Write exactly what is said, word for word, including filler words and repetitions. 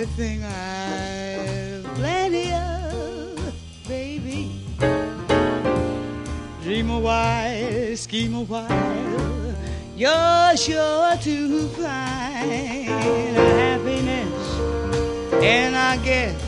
everything I've plenty of, baby. Dream a while, scheme a while, you're sure to find happiness, and I guess